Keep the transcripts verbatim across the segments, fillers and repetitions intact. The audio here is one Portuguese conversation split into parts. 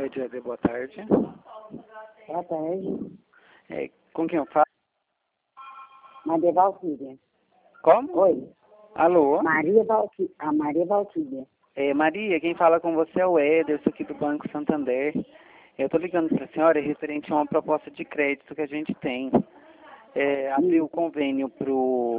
Rede E D, boa tarde. Boa tarde. É, com quem eu falo? Maria Valquíria. Como? Oi. Alô? Maria Valquíria. A Maria Valquíria. É, Maria, quem fala com você é o Ederson aqui do Banco Santander. Eu estou ligando para a senhora referente a uma proposta de crédito que a gente tem. É, abriu o convênio para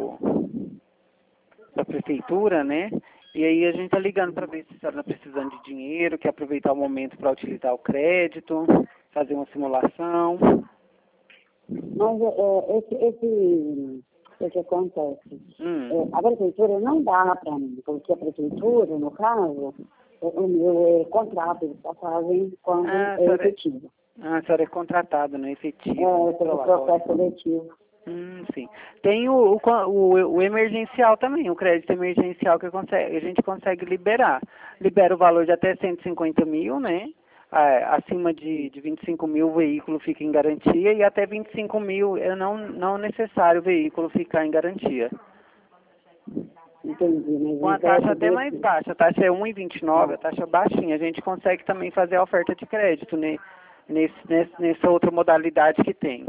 a prefeitura, né? E aí a gente está ligando para ver se a senhora está precisando de dinheiro, quer aproveitar o momento para utilizar o crédito, fazer uma simulação. Mas é, esse, esse, o que acontece? Hum. É, a prefeitura não dá para mim, porque a prefeitura, no caso, é, o meu é, contrato, eles só fazem quando Ah, é senhora, efetivo. ah, a senhora é contratada, não é efetivo. É, pelo processo seletivo. Hum, sim. Tem o, o, o, o emergencial também, o crédito emergencial que consegue, a gente consegue liberar. Libera o valor de até cento e cinquenta mil, né? Ah, acima de, de vinte e cinco mil o veículo fica em garantia e até vinte e cinco mil é não, não necessário o veículo ficar em garantia. Entendi, mas Com a um taxa crédito até mais desse... baixa, a taxa é um vírgula vinte e nove, a taxa baixinha. A gente consegue também fazer a oferta de crédito né? Nesse, nesse, nessa outra modalidade que tem.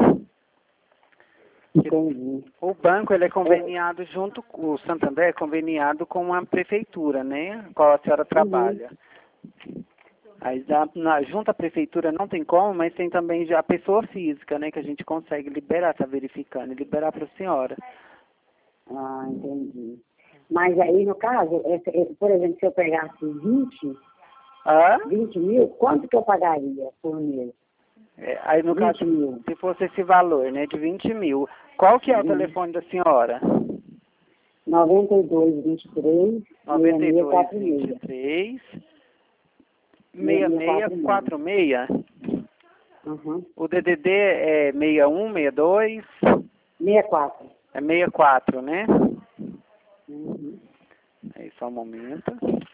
Entendi. O banco ele é conveniado junto, o Santander é conveniado com a prefeitura, né? Qual a senhora trabalha. Uhum. Aí na, na, junto à prefeitura não tem como, mas tem também já a pessoa física, né? Que a gente consegue liberar, tá verificando, e liberar para a senhora. Ah, entendi. Mas aí, no caso, esse, esse, por exemplo, se eu pegasse vinte, ah? vinte mil, quanto que eu pagaria por mês? É, aí no caso, mil. se fosse esse valor, né, de vinte mil, qual que é o telefone da senhora? noventa e dois, vinte e três, noventa e dois, vinte e três, sessenta e seis, quarenta e seis. Uhum. O D D D é sessenta e um, sessenta e dois? sessenta e quatro. É sessenta e quatro, né? Uhum. Aí só um momento.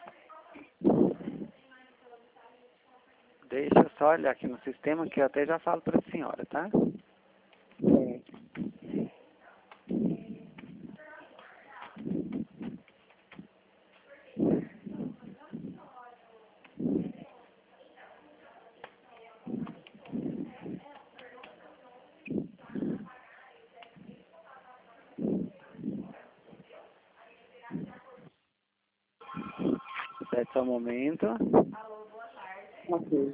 Deixa eu só olhar aqui no sistema que eu até já falo para a senhora, tá? É. Espera só um momento. Ok.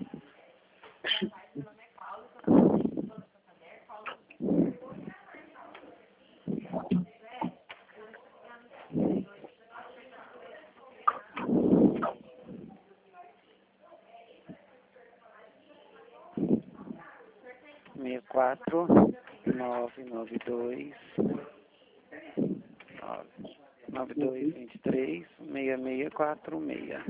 sessenta e quatro, nove nove dois, nove dois, vinte e três, seis seis quatro seis.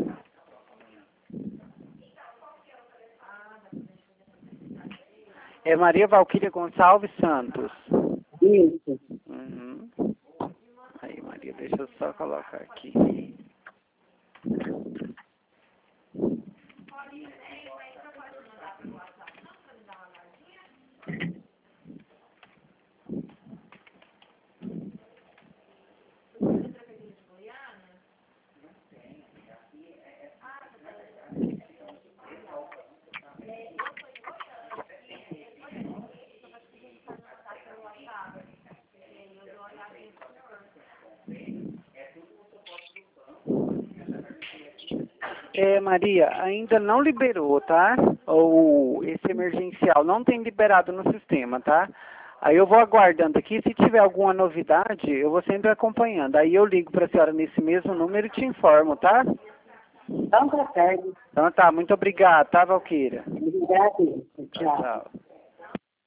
É Maria Valquíria Gonçalves Santos. Isso. Uhum. Aí, Maria, deixa eu só colocar aqui. É, Maria, ainda não liberou, tá? Ou esse emergencial não tem liberado no sistema, tá? Aí eu vou aguardando aqui, se tiver alguma novidade, eu vou sempre acompanhando. Aí eu ligo para a senhora nesse mesmo número e te informo, tá? Então, tá certo. Então tá, muito obrigado, tá, Valquíria? Obrigada. Tchau. Tchau.